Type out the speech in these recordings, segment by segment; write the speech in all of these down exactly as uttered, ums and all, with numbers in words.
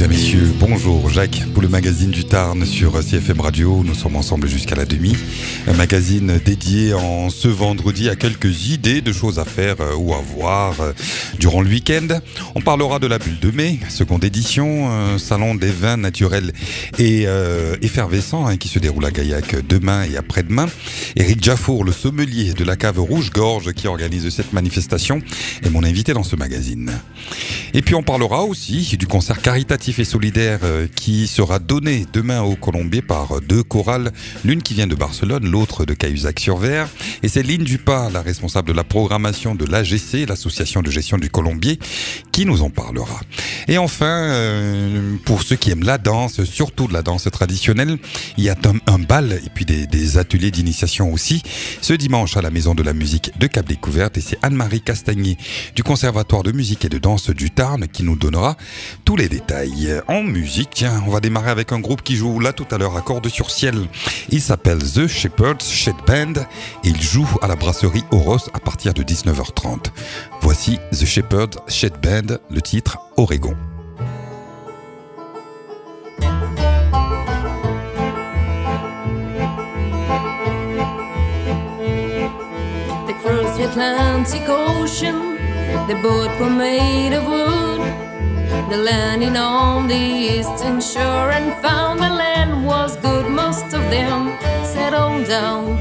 Mesdames, Messieurs, bonjour. Jacques pour le magazine du Tarn sur C F M Radio. Nous sommes ensemble jusqu'à la demi. Un magazine dédié en ce vendredi à quelques idées de choses à faire ou à voir durant le week-end. On parlera de la Bulle de Mai, seconde édition, un salon des vins naturels et euh, effervescents hein, qui se déroule à Gaillac demain et après-demain. Éric Jaffour, le sommelier de la cave Rouge-Gorge qui organise cette manifestation, est mon invité dans ce magazine. Et puis on parlera aussi du concert caritatif et solidaire qui sera donné demain au Colombier par deux chorales, l'une qui vient de Barcelone, l'autre de Cahuzac-sur-Ver. Et c'est Lynne Dupas, la responsable de la programmation de l'A G C, l'association de gestion du Colombier, qui nous en parlera. Et enfin, euh, pour ceux qui aiment la danse, surtout de la danse traditionnelle, il y a un, un bal et puis des, des ateliers d'initiation aussi, ce dimanche à la Maison de la Musique de Cap-Découverte. Et c'est Anne-Marie Castagnier du Conservatoire de musique et de danse du Tarn qui nous donnera tous les détails. En musique, tiens, on va démarrer avec un groupe qui joue là tout à l'heure à Cordes sur Ciel. Il s'appelle The Shepherds Shed Band et il joue à la brasserie Oros à partir de dix-neuf heures trente. Voici The Shepherds Shed Band, le titre Oregon. They crossed the Atlantic Ocean, the boat were made of wood. They landed on the eastern shore and found the land was good. Most of them settled down.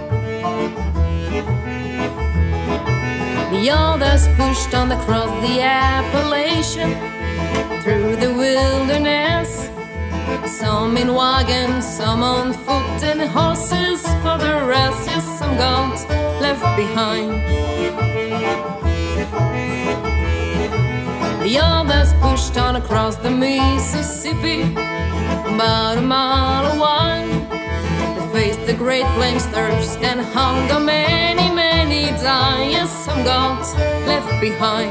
The others pushed on across the Appalachian, through the wilderness. Some in wagons, some on foot and horses for the rest. Yes, some got left behind. The others pushed on across the Mississippi, about a mile wide. They faced the Great Plains thirst and hunger, many, many died. Yes, some got left behind.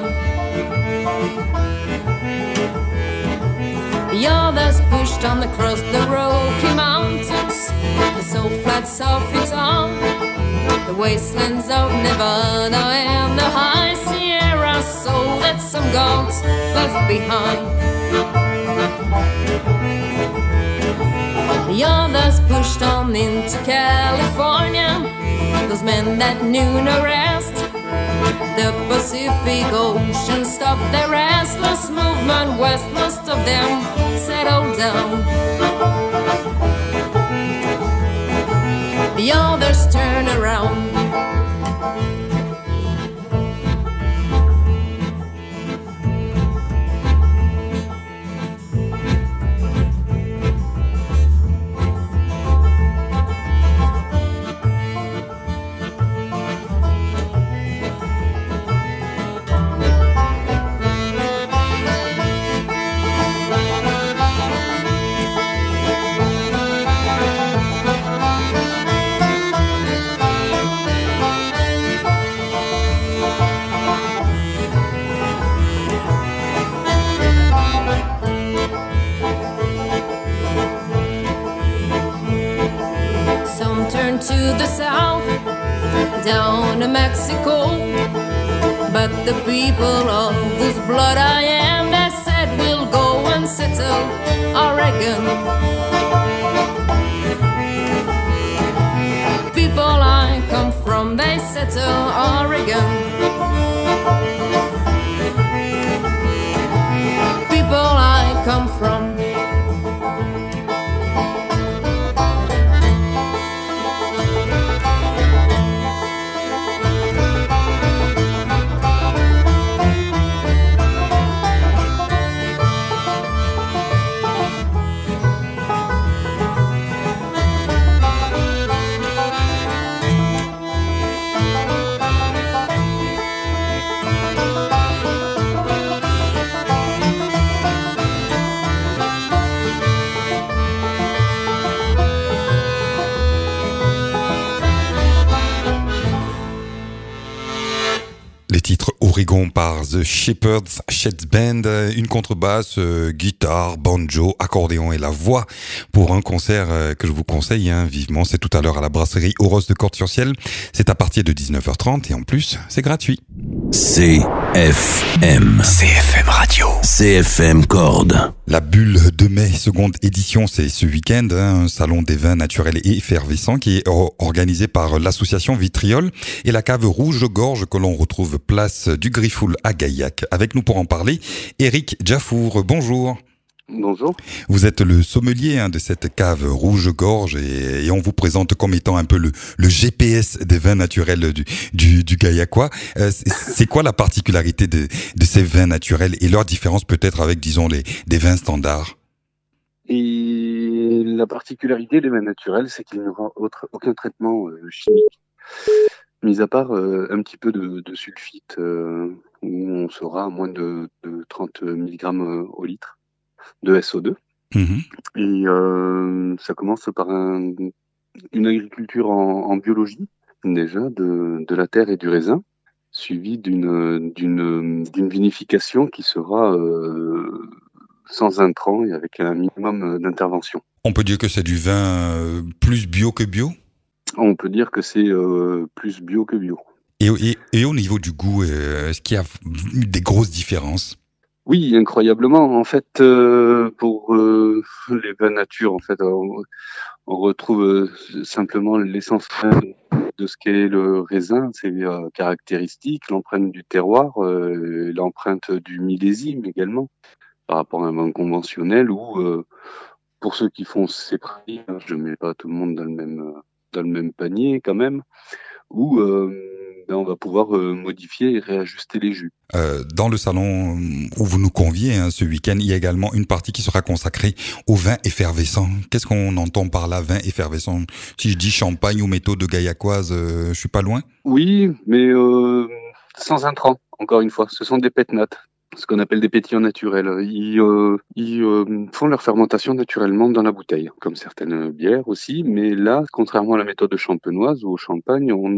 The others pushed on across the Rocky Mountains, the so flat South Utah, the wastelands of Nevada and the high Sierra, so that some got left behind. The others pushed on into California, those men that knew no rest. The Pacific Ocean stopped their restless movement west. Most of them settled down. The others turn around. To the south, down to Mexico, but the people of whose blood I am, they said we'll go and settle Oregon. People I come from, they settle Oregon. People I come from. Oregon par The Shepherd's Sheds Band, une contrebasse, euh, guitare, banjo, accordéon et la voix pour un concert euh, que je vous conseille hein, vivement. C'est tout à l'heure à la brasserie Oros de Cordes-sur-Ciel. C'est à partir de dix-neuf heures trente et en plus, c'est gratuit. C F M. C F M Radio. C F M Cordes. La Bulle de mai, seconde édition, c'est ce week-end, hein, un salon des vins naturels et effervescents qui est organisé par l'association Vitriol et la cave Rouge-Gorge que l'on retrouve place du Griffoul à Gaillac. Avec nous pour en parler, Éric Jaffour. Bonjour. Bonjour. Vous êtes le sommelier hein, de cette cave Rouge-Gorge et, et on vous présente comme étant un peu le, le G P S des vins naturels du, du, du Gaillacois. Euh, c'est, c'est quoi la particularité de, de ces vins naturels et leur différence peut-être avec, disons, les, des vins standards? Et la particularité des vins naturels, c'est qu'il n'y aura autre, aucun traitement euh, chimique, mis à part euh, un petit peu de, de sulfite, euh, où on sera à moins de, de trente milligrammes au litre de S O deux. Mmh. Et euh, ça commence par un, une agriculture en, en biologie, déjà, de, de la terre et du raisin, suivie d'une, d'une, d'une vinification qui sera euh, sans intrants et avec un minimum d'intervention. On peut dire que c'est du vin euh, plus bio que bio? On peut dire que c'est euh, plus bio que bio. Et, et, et au niveau du goût, euh, est-ce qu'il y a des grosses différences? Oui, incroyablement. En fait, euh, pour euh, les vins nature, en fait, on, on retrouve euh, simplement l'essence de ce qu'est le raisin, ses euh, caractéristiques, l'empreinte du terroir, euh, l'empreinte du millésime également, par rapport à un vin conventionnel où, euh, pour ceux qui font ces prix, hein, je ne mets pas tout le monde dans le même dans le même panier quand même, où euh, ben on va pouvoir euh, modifier et réajuster les jus. Euh, dans le salon où vous nous conviez hein, ce week-end, il y a également une partie qui sera consacrée au vin effervescent. Qu'est-ce qu'on entend par là, vin effervescent? Si je dis champagne ou méthode gaillacoise, euh, je suis pas loin? Oui, mais euh, sans intrants, encore une fois. Ce sont des pétnates, ce qu'on appelle des pétillants naturels. Ils, euh, ils euh, font leur fermentation naturellement dans la bouteille, comme certaines bières aussi. Mais là, contrairement à la méthode champenoise ou au champagne, on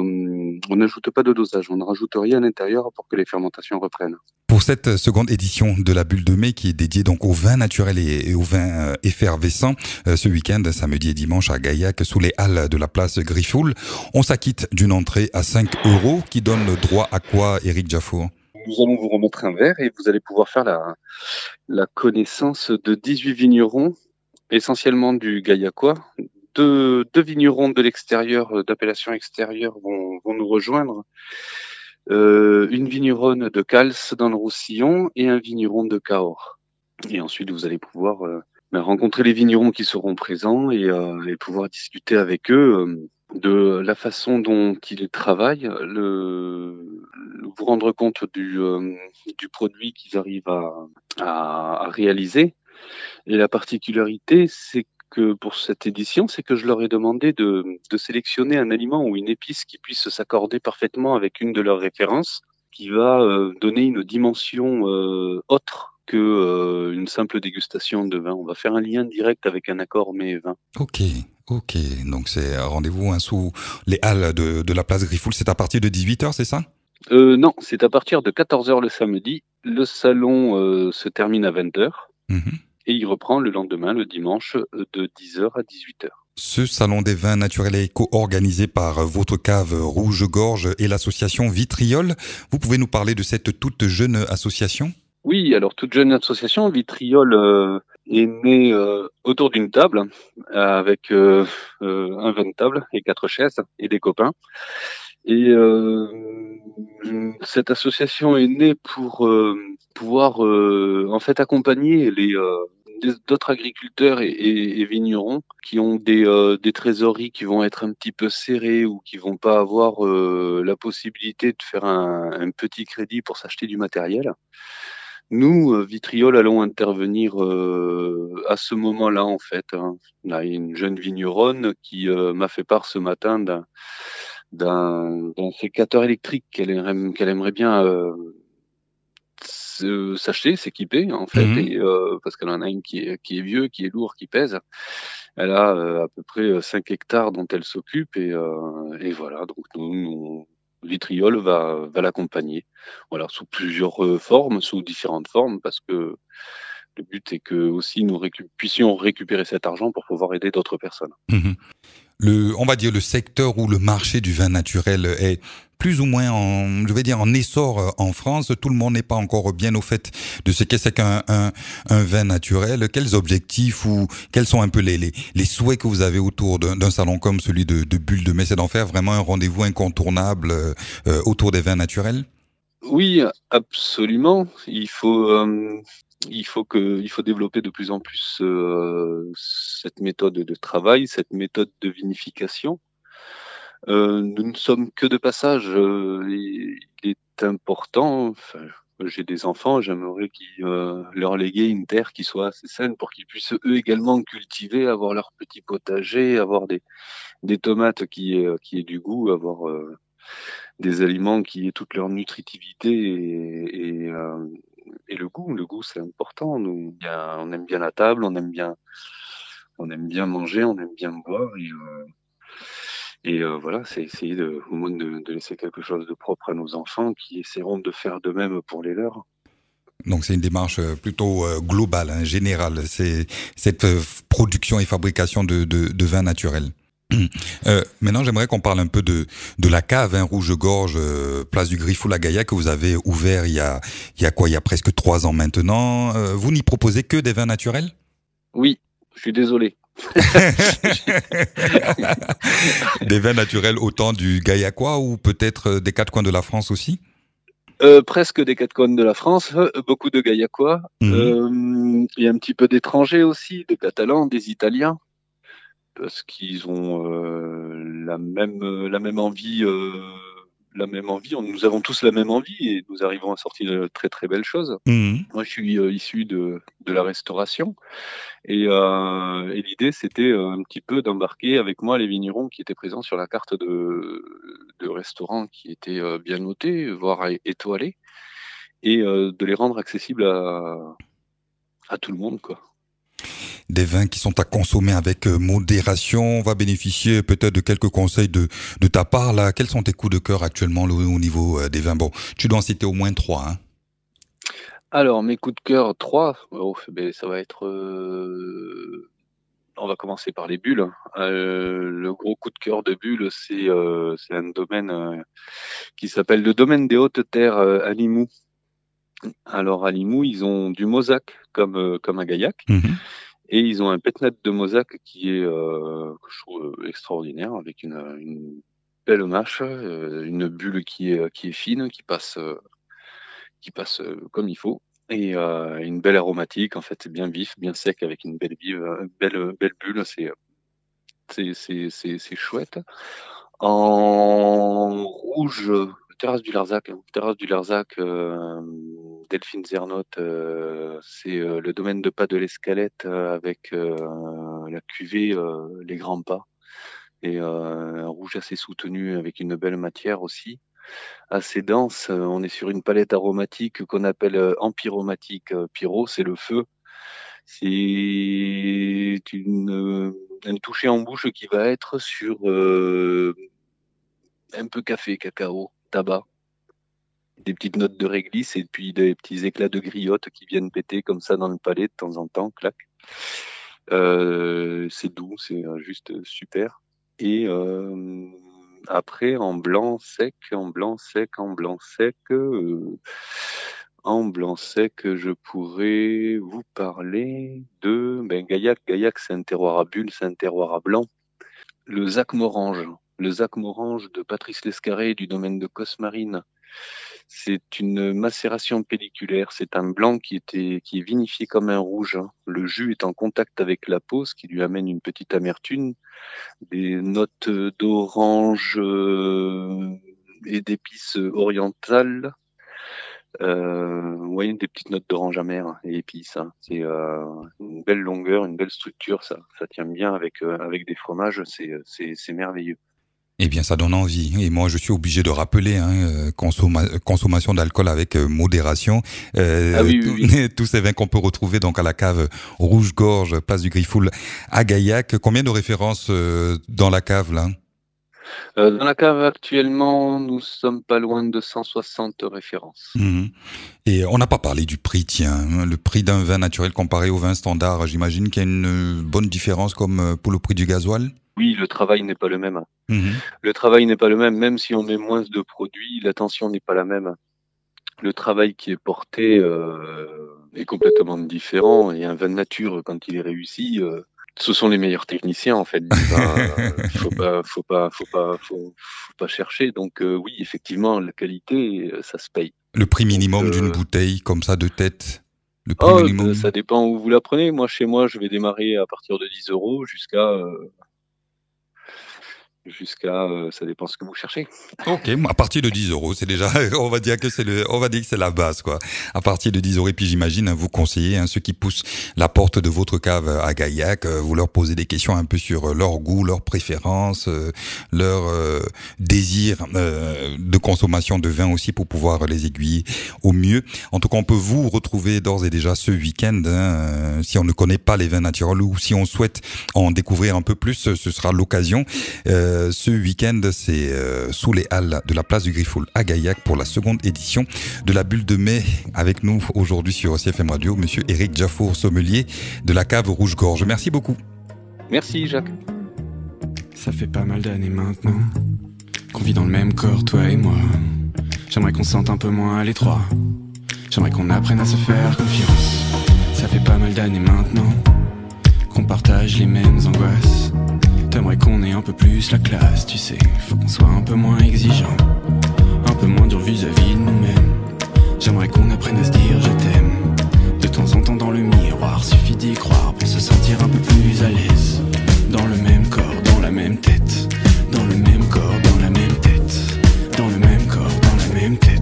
ne, on n'ajoute pas de dosage. On ne rajoute rien à l'intérieur pour que les fermentations reprennent. Pour cette seconde édition de la Bulle de mai qui est dédiée donc au vin naturel et au vin effervescent, euh, ce week-end, samedi et dimanche à Gaillac, sous les halles de la place Griffoul, on s'acquitte d'une entrée à cinq euros qui donne droit à quoi, Éric Jaffour? Nous allons vous remettre un verre et vous allez pouvoir faire la, la connaissance de dix-huit vignerons, essentiellement du Gaillacois. Deux, deux vignerons de l'extérieur, d'appellation extérieure, vont, vont nous rejoindre. Euh, une vigneronne de Cals dans le Roussillon et un vigneron de Cahors. Et ensuite, vous allez pouvoir euh, ben, rencontrer les vignerons qui seront présents et, euh, et pouvoir discuter avec eux euh, de la façon dont ils travaillent, le, vous rendre compte du, euh, du produit qu'ils arrivent à, à, à réaliser. Et la particularité, c'est que pour cette édition, c'est que je leur ai demandé de, de sélectionner un aliment ou une épice qui puisse s'accorder parfaitement avec une de leurs références, qui va euh, donner une dimension euh, autre que euh, une simple dégustation de vin. On va faire un lien direct avec un accord mets-vin. Ok, ok. Donc c'est rendez-vous hein, sous les halles de, de la place Griffoul. C'est à partir de dix-huit heures, c'est ça? euh, Non, c'est à partir de quatorze heures le samedi. Le salon euh, se termine à vingt heures. Mmh. Et il reprend le lendemain, le dimanche, de dix heures à dix-huit heures. Ce salon des vins naturels et éco organisé par votre cave Rouge-Gorge et l'association Vitriol. Vous pouvez nous parler de cette toute jeune association? Oui, alors toute jeune association, Vitriol euh, est née euh, autour d'une table avec euh, euh, un vin de table et quatre chaises et des copains. Et euh, cette association est née pour euh, pouvoir euh, en fait accompagner les euh, d'autres agriculteurs et, et, et vignerons qui ont des, euh, des trésoreries qui vont être un petit peu serrées ou qui vont pas avoir euh, la possibilité de faire un, un petit crédit pour s'acheter du matériel. Nous, euh, Vitriol, allons intervenir euh, à ce moment-là en fait. Hein. On a une jeune vigneronne qui euh, m'a fait part ce matin d'un d'un, d'un sécateur électrique qu'elle aimerait, qu'elle aimerait bien euh, s'acheter, s'équiper en fait, mmh. et, euh, parce qu'elle en a une qui est, qui est vieux, qui est lourd, qui pèse. Elle a euh, à peu près cinq hectares dont elle s'occupe et, euh, et voilà, donc nous, nous Vitriol va, va l'accompagner. Voilà, sous plusieurs euh, formes, sous différentes formes, parce que le but est que aussi nous récup- puissions récupérer cet argent pour pouvoir aider d'autres personnes. Mhm. Le, on va dire le secteur ou le marché du vin naturel est plus ou moins en, je vais dire, en essor en France. Tout le monde n'est pas encore bien au fait de ce qu'est c'est qu'un un, un vin naturel. Quels objectifs ou quels sont un peu les, les, les souhaits que vous avez autour d'un, d'un salon comme celui de, de Bulle de Metz, c'est d'en faire vraiment un rendez-vous incontournable euh, autour des vins naturels? Oui, absolument. Il faut, euh, il faut que, il faut développer de plus en plus euh, cette méthode de travail, cette méthode de vinification. Euh, nous ne sommes que de passage. Euh, il est important. Enfin, j'ai des enfants, j'aimerais qu'ils euh, leur léguer une terre qui soit assez saine pour qu'ils puissent eux également cultiver, avoir leur petit potager, avoir des, des tomates qui aient, qui aient du goût, avoir euh, des aliments qui aient toute leur nutritivité et, et, euh, et le goût. Le goût, c'est important. Nous, y a, on aime bien la table, on aime bien, on aime bien manger, on aime bien boire et euh, Et euh, voilà, c'est essayer de, au moins de, de laisser quelque chose de propre à nos enfants qui essaieront de faire de même pour les leurs. Donc c'est une démarche plutôt globale, hein, générale. C'est cette production et fabrication de, de, de vins naturels. Euh, maintenant, j'aimerais qu'on parle un peu de de la cave, hein, Rouge-Gorge, euh, place du Griffoul à Gaillac, que vous avez ouvert il y a il y a quoi, il y a presque trois ans maintenant. Euh, vous n'y proposez que des vins naturels? Oui, je suis désolé. Des vins naturels autant du Gaillacois ou peut-être des quatre coins de la France aussi? Euh, presque des quatre coins de la France, euh, beaucoup de Gaillacois. Mmh. Euh, il y a un petit peu d'étrangers aussi, des Catalans, des Italiens, parce qu'ils ont euh, la même la même envie. Euh, la même envie. Nous avons tous la même envie et nous arrivons à sortir de très très belles choses. Mmh. Moi, je suis euh, issu de de la restauration. Et, euh, et l'idée, c'était un petit peu d'embarquer avec moi les vignerons qui étaient présents sur la carte de, de restaurants qui étaient bien notés, voire étoilés, et euh, de les rendre accessibles à, à tout le monde, quoi. Des vins qui sont à consommer avec modération. On va bénéficier peut-être de quelques conseils de, de ta part, là. Quels sont tes coups de cœur actuellement au niveau des vins? Bon, tu dois en citer au moins trois, hein. Alors, mes coups de cœur, trois, oh, ben, ça va être... Euh... On va commencer par les bulles. Euh, le gros coup de cœur de bulles, c'est euh, c'est un domaine euh, qui s'appelle le domaine des Hautes-Terres euh, à Limoux. Alors, à Limoux, ils ont du Mauzac comme, euh, comme à Gaillac. Mmh. Et ils ont un pétnat de Mauzac qui est, euh, que je trouve extraordinaire, avec une, une belle mâche, euh, une bulle qui est, qui est fine, qui passe... Euh, qui passe comme il faut, et euh, une belle aromatique. En fait, c'est bien vif, bien sec, avec une belle vive, belle belle bulle. C'est c'est c'est c'est, c'est chouette. En rouge, terrasse du Larzac, terrasse du Larzac, euh, Delphine Zernotte, euh, c'est euh, le domaine de pas de l'Escalette euh, avec euh, la cuvée euh, les grands pas, et euh, un rouge assez soutenu avec une belle matière aussi, assez dense. On est sur une palette aromatique qu'on appelle empyromatique. Pyro, c'est le feu. C'est une, un toucher en bouche qui va être sur euh, un peu café, cacao, tabac, des petites notes de réglisse et puis des petits éclats de griotte qui viennent péter comme ça dans le palais de temps en temps, clac. Euh, c'est doux, c'est juste super. Et euh, après, en blanc sec, en blanc sec, en blanc sec, euh, en blanc sec, je pourrais vous parler de ben, Gaillac. Gaillac, c'est un terroir à bulles, c'est un terroir à blanc. Le Zac Morange, le Zac Morange de Patrice Lescarré du domaine de Cosmarine. C'est une macération pelliculaire. C'est un blanc qui était qui est vinifié comme un rouge. Le jus est en contact avec la peau, ce qui lui amène une petite amertume, des notes d'orange euh, et d'épices orientales. Euh, vous voyez, des petites notes d'orange amère et épices. Hein. C'est euh, une belle longueur, une belle structure. Ça, ça tient bien avec euh, avec des fromages. C'est c'est c'est merveilleux. Eh bien, ça donne envie. Et moi, je suis obligé de rappeler, hein, consomma- consommation d'alcool avec euh, modération. Euh, ah oui, oui, oui. Tous ces vins qu'on peut retrouver donc à la cave Rouge-Gorge, place du Griffoul à Gaillac. Combien de références euh, dans la cave là? Euh, dans la cave actuellement, nous sommes pas loin de cent soixante références. Mmh. Et on n'a pas parlé du prix, tiens. Le prix d'un vin naturel comparé au vin standard, j'imagine qu'il y a une bonne différence comme pour le prix du gasoil. Oui, le travail n'est pas le même. Mmh. Le travail n'est pas le même, même si on met moins de produits, l'attention n'est pas la même. Le travail qui est porté euh, est complètement différent. Et un vin de nature, quand il est réussi, euh, ce sont les meilleurs techniciens en fait. Euh, faut pas, faut pas, faut pas, faut, faut pas chercher. Donc euh, oui, effectivement, la qualité, ça se paye. Le prix minimum Donc, euh... d'une bouteille comme ça de tête. Le prix oh, minimum. Ça dépend où vous la prenez. Moi, chez moi, je vais démarrer à partir de dix euros jusqu'à. Euh... Jusqu'à, euh, ça dépend ce que vous cherchez. Ok, à partir de dix euros, c'est déjà, on va dire que c'est le, on va dire que c'est la base, quoi. À partir de dix euros, et puis j'imagine, vous conseillez, hein, ceux qui poussent la porte de votre cave à Gaillac, euh, vous leur posez des questions un peu sur leur goût, leurs préférences, euh, leur euh, désir euh, de consommation de vin aussi pour pouvoir les aiguiller au mieux. En tout cas, on peut vous retrouver d'ores et déjà ce week-end, hein, euh, si on ne connaît pas les vins naturels ou si on souhaite en découvrir un peu plus, ce sera l'occasion. Euh, Ce week-end, c'est euh, sous les halles de la place du Griffoul à Gaillac pour la seconde édition de la Bulle de Mai. Avec nous aujourd'hui sur C F M Radio, monsieur Éric Jaffour, sommelier de la cave Rouge-Gorge. Merci beaucoup. Merci Jacques. Ça fait pas mal d'années maintenant qu'on vit dans le même corps, toi et moi. J'aimerais qu'on se sente un peu moins à l'étroit. J'aimerais qu'on apprenne à se faire confiance. Ça fait pas mal d'années maintenant qu'on partage les mêmes angoisses. T'aimerais qu'on ait un peu plus la classe, tu sais. Faut qu'on soit un peu moins exigeant, un peu moins dur vis-à-vis de nous-mêmes. J'aimerais qu'on apprenne à se dire je t'aime. De temps en temps dans le miroir, suffit d'y croire pour se sentir un peu plus à l'aise. Dans le même corps, dans la même tête. Dans le même corps, dans la même tête. Dans le même corps, dans la même tête.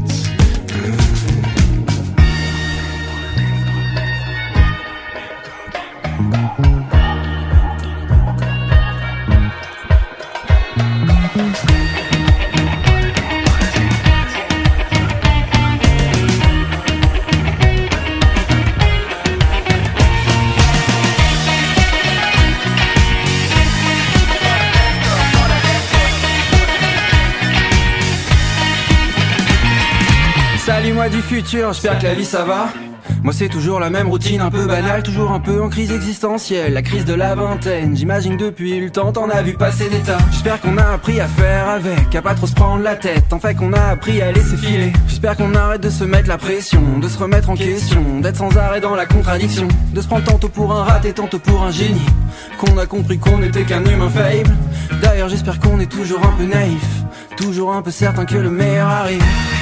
Salut moi du futur, j'espère que la vie ça va. Moi c'est toujours la même routine un peu banale, toujours un peu en crise existentielle. La crise de la vingtaine, j'imagine depuis le temps t'en as vu passer des tas. J'espère qu'on a appris à faire avec, à pas trop se prendre la tête. En fait qu'on a appris à laisser filer. J'espère qu'on arrête de se mettre la pression, de se remettre en question, d'être sans arrêt dans la contradiction, de se prendre tantôt pour un rat et tantôt pour un génie. Qu'on a compris qu'on n'était qu'un humain faillible. D'ailleurs j'espère qu'on est toujours un peu naïf, toujours un peu certain que le meilleur arrive.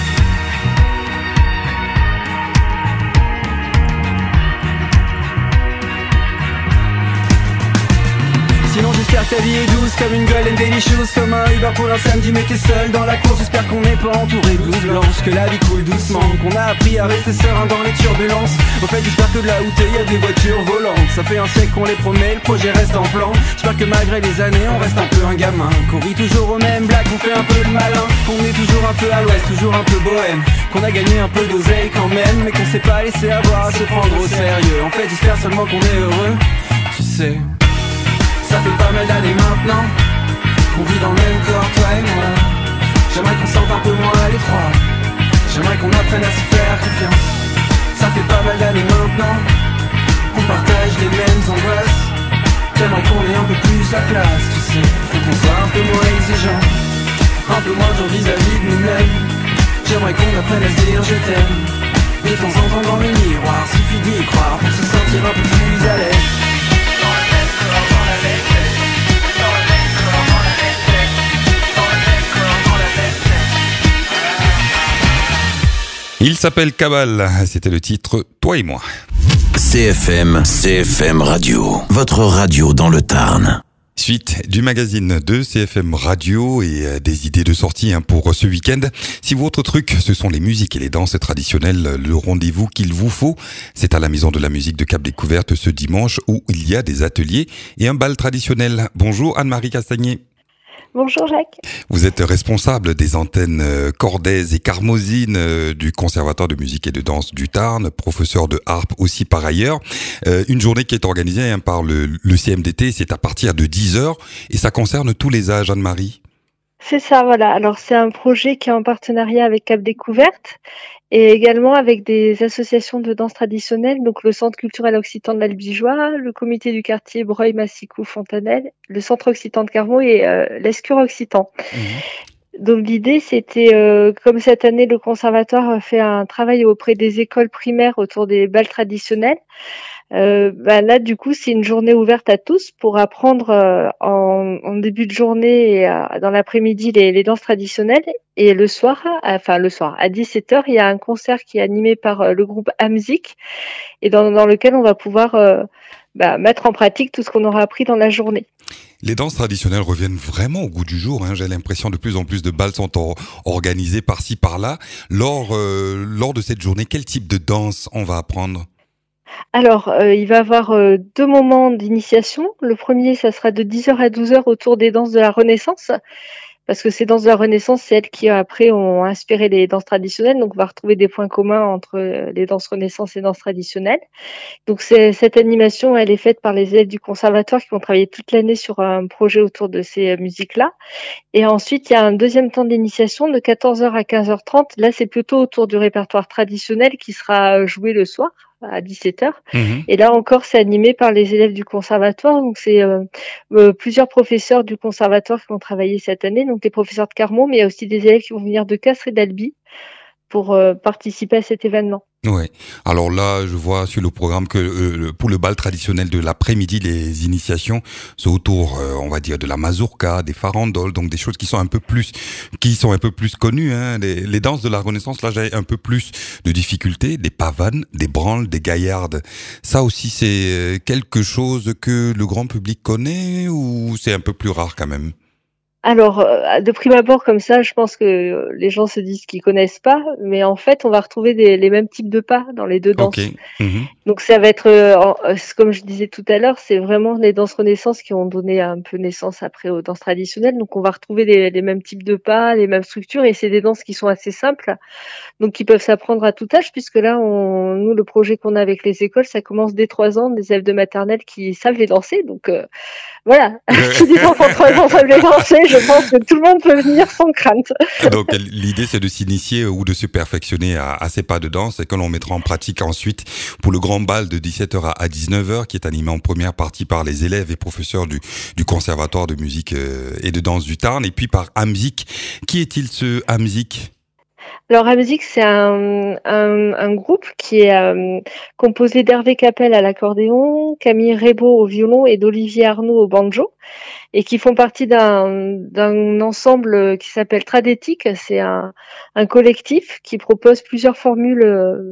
Sinon j'espère que ta vie est douce comme une golden delicious, comme un Uber pour un samedi mais t'es seul dans la course. J'espère qu'on n'est pas entouré de blouses blanches, que la vie coule doucement, qu'on a appris à rester serein dans les turbulences. Au fait j'espère que de là où t'es y'a des voitures volantes. Ça fait un siècle qu'on les promet, le projet reste en plan. J'espère que malgré les années on reste un peu un gamin, qu'on rit toujours aux mêmes blagues, qu'on fait un peu le malin, qu'on est toujours un peu à l'ouest, toujours un peu bohème, qu'on a gagné un peu d'oseille quand même, mais qu'on s'est pas laissé avoir à se prendre au sérieux. En fait j'espère seulement qu'on est heureux, tu sais. Ça fait pas mal d'années maintenant qu'on vit dans le même corps, toi et moi. J'aimerais qu'on sorte un peu moins à l'étroit. J'aimerais qu'on apprenne à se faire confiance. Ça fait pas mal d'années maintenant qu'on partage les mêmes angoisses. J'aimerais qu'on ait un peu plus la classe, tu sais. Faut qu'on soit un peu moins exigeant, un peu moins dur vis-à-vis de nous-mêmes. J'aimerais qu'on apprenne à se dire je t'aime. De temps en temps dans le miroir, suffit d'y croire pour se sentir un peu plus à l'aise. Il s'appelle Cabal, c'était le titre Toi et moi. C F M, C F M Radio, votre radio dans le Tarn. Suite du magazine de C F M Radio et des idées de sortie hein, pour ce week-end. Si votre truc, ce sont les musiques et les danses traditionnelles, le rendez-vous qu'il vous faut, c'est à la Maison de la Musique de Cap Découverte ce dimanche où il y a des ateliers et un bal traditionnel. Bonjour Anne-Marie Castagnier. Bonjour Jacques. Vous êtes responsable des antennes cordaises et carmosines du Conservatoire de musique et de danse du Tarn, professeur de harpe aussi par ailleurs. Euh, une journée qui est organisée hein, par le, le C M D T, c'est à partir de dix heures et ça concerne tous les âges, Anne-Marie. C'est ça, voilà. Alors, c'est un projet qui est en partenariat avec Cap Découverte et également avec des associations de danse traditionnelle, donc le Centre culturel occitan de l'Albigeois, le comité du quartier Breuil-Massicou-Fontanelle, le Centre occitan de Carmaux et euh, l'Escure occitan. Mmh. Donc, l'idée, c'était, euh, comme cette année, le conservatoire fait un travail auprès des écoles primaires autour des bals traditionnels. Euh, bah là, du coup, c'est une journée ouverte à tous pour apprendre euh, en, en début de journée et euh, dans l'après-midi les, les danses traditionnelles. Et le soir, enfin le soir, à dix-sept heures, il y a un concert qui est animé par euh, le groupe Amzik et dans, dans lequel on va pouvoir euh, bah, mettre en pratique tout ce qu'on aura appris dans la journée. Les danses traditionnelles reviennent vraiment au goût du jour. Hein. J'ai l'impression de plus en plus de bals sont or- organisés par-ci par-là. Lors, euh, lors de cette journée, quel type de danse on va apprendre ? Alors, euh, il va y avoir euh, deux moments d'initiation. Le premier, ça sera de dix heures à douze heures autour des danses de la Renaissance, parce que ces danses de la Renaissance, c'est elles qui, après, ont inspiré les danses traditionnelles. Donc, on va retrouver des points communs entre les danses Renaissance et les danses traditionnelles. Donc, c'est, cette animation, elle est faite par les élèves du conservatoire qui vont travailler toute l'année sur un projet autour de ces musiques-là. Et ensuite, il y a un deuxième temps d'initiation de quatorze heures à quinze heures trente. Là, c'est plutôt autour du répertoire traditionnel qui sera joué le soir à dix-sept heures. Mmh. Et là encore, c'est animé par les élèves du conservatoire. Donc, c'est euh, euh, plusieurs professeurs du conservatoire qui vont travailler cette année. Donc, les professeurs de Carmaux, mais il y a aussi des élèves qui vont venir de Castres et d'Albi pour euh, participer à cet événement. Ouais. Alors là, je vois sur le programme que euh, pour le bal traditionnel de l'après-midi, les initiations, c'est autour, euh, on va dire, de la mazurka, des farandoles, donc des choses qui sont un peu plus, qui sont un peu plus connues. Hein. Les, les danses de la Renaissance, là, j'ai un peu plus de difficultés, des pavanes, des branles, des gaillardes. Ça aussi, c'est quelque chose que le grand public connaît ou c'est un peu plus rare quand même? Alors, de prime abord, comme ça, je pense que les gens se disent qu'ils connaissent pas, mais en fait, on va retrouver des, les mêmes types de pas dans les deux danses. Okay. Mmh. Donc, ça va être, euh, comme je disais tout à l'heure, c'est vraiment les danses Renaissance qui ont donné un peu naissance après aux danses traditionnelles. Donc, on va retrouver les, les mêmes types de pas, les mêmes structures, et c'est des danses qui sont assez simples, donc qui peuvent s'apprendre à tout âge, puisque là, on, nous, le projet qu'on a avec les écoles, ça commence dès trois ans, des élèves de maternelle qui savent les danser. Donc, euh, voilà, si des enfants de trois ans savent les danser, je pense que tout le monde peut venir sans crainte. Donc l'idée c'est de s'initier ou de se perfectionner à, à ces pas de danse et que l'on mettra en pratique ensuite pour le grand bal de dix-sept heures à dix-neuf heures qui est animé en première partie par les élèves et professeurs du, du conservatoire de musique et de danse du Tarn et puis par Amzik. Qui est-il ce Amzik ? Alors Amzik, c'est un, un, un groupe qui est euh, composé d'Hervé Capel à l'accordéon, Camille Rebaud au violon et d'Olivier Arnaud au banjo, et qui font partie d'un, d'un ensemble qui s'appelle Tradétique. C'est un, un collectif qui propose plusieurs formules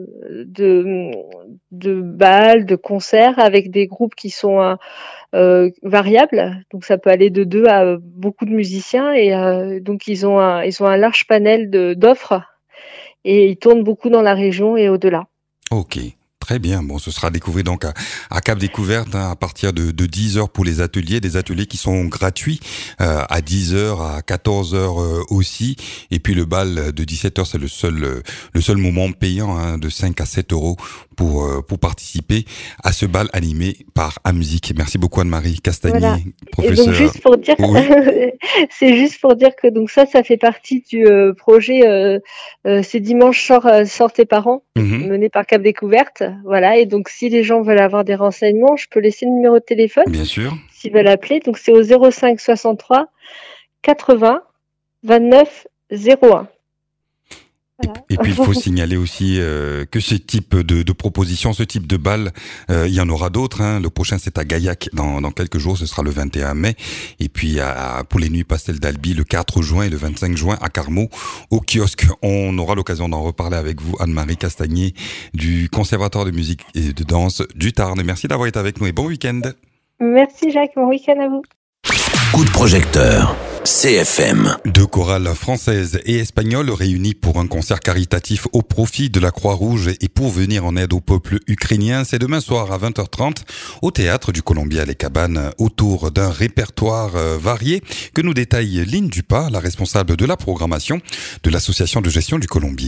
de, de bals, de concerts, avec des groupes qui sont euh, euh, variables. Donc ça peut aller de deux à beaucoup de musiciens, et euh, donc ils ont un, ils ont un large panel de, d'offres. Et ils tournent beaucoup dans la région et au-delà. Ok, très bien. Bon, ce sera découvert donc à, à Cap Découverte hein, à partir de, de dix heures pour les ateliers, des ateliers qui sont gratuits euh, à dix heures, à quatorze heures euh, aussi. Et puis le bal de dix-sept heures, c'est le seul euh, le seul moment payant hein, de cinq à sept euros pour euh, pour participer à ce bal animé par Amzik. Merci beaucoup Anne-Marie Castagnier, voilà. Professeure. Et donc juste pour dire, oui. c'est juste pour dire que donc ça, ça fait partie du euh, projet. Euh, euh, c'est dimanche sort, euh, sort tes parents, mm-hmm. mené par Cap Découverte. Voilà. Et donc si les gens veulent avoir des renseignements, je peux laisser le numéro de téléphone. Bien sûr. S'ils veulent appeler, donc c'est au zéro cinq soixante-trois quatre-vingts vingt-neuf zéro un. Voilà. Et puis il faut signaler aussi euh, que ce type de, de proposition, ce type de bal, euh, il y en aura d'autres. Hein. Le prochain c'est à Gaillac dans, dans quelques jours, ce sera le vingt et un mai. Et puis à, pour les nuits pastel d'Albi le quatre juin et le vingt-cinq juin à Carmaux au kiosque. On aura l'occasion d'en reparler avec vous, Anne-Marie Castagnier du Conservatoire de musique et de danse du Tarn. Merci d'avoir été avec nous et bon week-end. Merci Jacques, bon week-end à vous. Coup de projecteur. C F M. Deux chorales françaises et espagnoles réunies pour un concert caritatif au profit de la Croix-Rouge et pour venir en aide au peuple ukrainien. C'est demain soir à vingt heures trente au Théâtre du Colombier à Les Cabanes autour d'un répertoire varié que nous détaille Lynn Dupas, la responsable de la programmation de l'association de gestion du Colombier.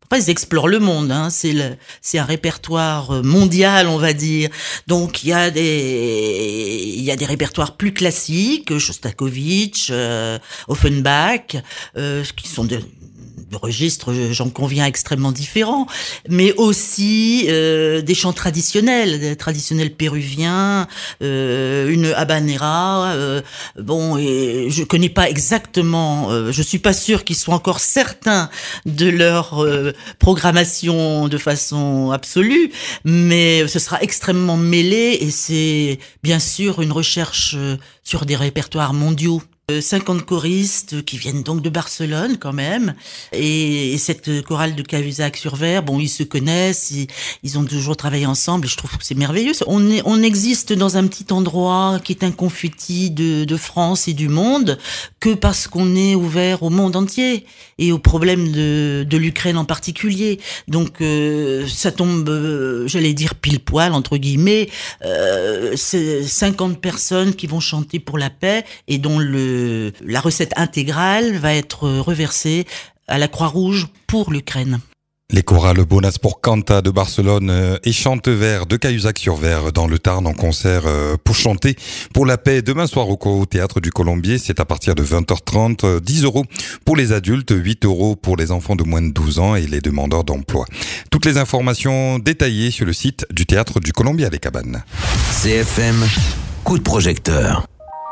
Enfin, ils explorent le monde, hein. C'est le, c'est un répertoire mondial, on va dire. Donc, il y a des, il y a des répertoires plus classiques, Shostakovich, euh, Offenbach, euh, qui sont de, de registres, j'en conviens, extrêmement différents, mais aussi euh, des chants traditionnels, des traditionnels péruviens, euh, une habanera. Euh, bon, et je connais pas exactement, euh, je suis pas sûre qu'ils soient encore certains de leur euh, programmation de façon absolue, mais ce sera extrêmement mêlé et c'est bien sûr une recherche sur des répertoires mondiaux. cinquante choristes qui viennent donc de Barcelone quand même, et, et cette chorale de Cahuzac-sur-Ver, bon, ils se connaissent, ils, ils ont toujours travaillé ensemble et je trouve que c'est merveilleux. On, est, on existe dans un petit endroit qui est un confetti de, de France et du monde que parce qu'on est ouvert au monde entier et aux problèmes de, de l'Ukraine en particulier. Donc euh, ça tombe, euh, j'allais dire pile poil entre guillemets, euh, c'est cinquante personnes qui vont chanter pour la paix et dont le la recette intégrale va être reversée à la Croix-Rouge pour l'Ukraine. Les chorales Bonas pour Canta de Barcelone et Chantevert de Cahuzac-sur-Ver dans le Tarn en concert pour chanter pour la paix demain soir au Théâtre du Colombier. C'est à partir de vingt heures trente, dix euros pour les adultes, huit euros pour les enfants de moins de douze ans et les demandeurs d'emploi. Toutes les informations détaillées sur le site du Théâtre du Colombier à Les Cabanes. C F M, coup de projecteur.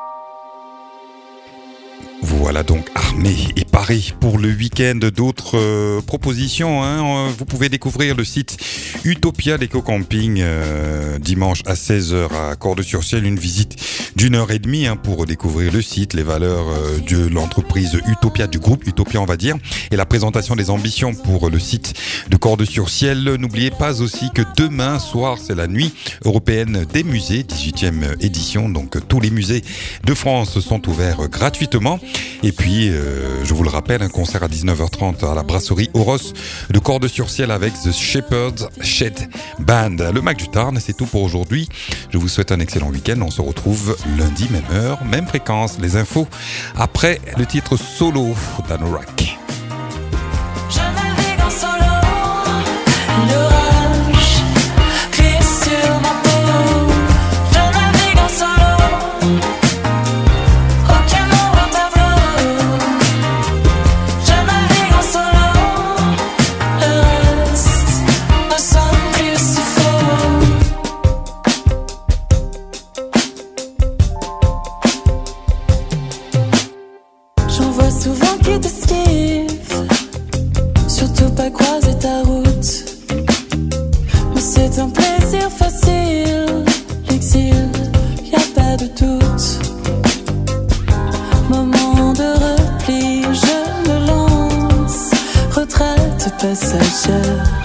Voilà donc armé et paré pour le week-end. D'autres euh, propositions, hein. Vous pouvez découvrir le site Utopia d'Eco-Camping euh, dimanche à seize heures à Cordes-sur-Ciel. Une visite d'une heure et demie hein, pour découvrir le site, les valeurs euh, de l'entreprise Utopia, du groupe Utopia on va dire, et la présentation des ambitions pour le site de Cordes-sur-Ciel. N'oubliez pas aussi que demain soir c'est la nuit européenne des musées, dix-huitième édition, donc tous les musées de France sont ouverts gratuitement. Et puis, euh, je vous le rappelle, un concert à dix-neuf heures trente à la brasserie Oros de Cordes-sur-Ciel avec The Shepherd's Shed Band. Le Mac du Tarn, c'est tout pour aujourd'hui. Je vous souhaite un excellent week-end. On se retrouve lundi, même heure, même fréquence. Les infos après le titre solo d'Anorak. Passagère.